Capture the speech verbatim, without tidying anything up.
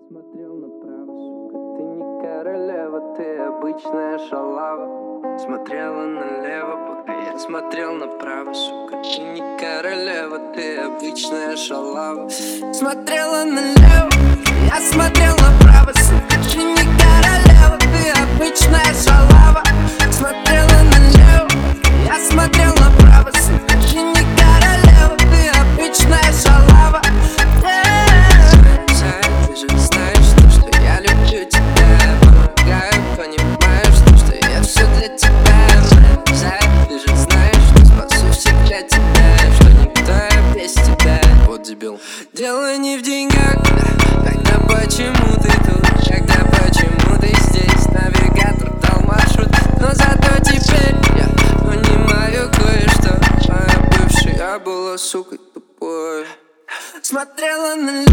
смотрел направо, сука, ты не королева, ты обычная шалава. Смотрела налево, пока я смотрел направо, сука, ты не королева, ты обычная шалава. Смотрела налево, я смотрел направо, сука, ты не королева, ты обычная шалава. Смотрела налево, я смотрел направо, сука, ты не королева, ты обычная шалава. Дело не в деньгах, тогда почему ты тут? Тогда почему ты здесь? Навигатор дал маршрут, но зато теперь я понимаю кое-что. Моя бывшая была сукой тупой. Смотрела на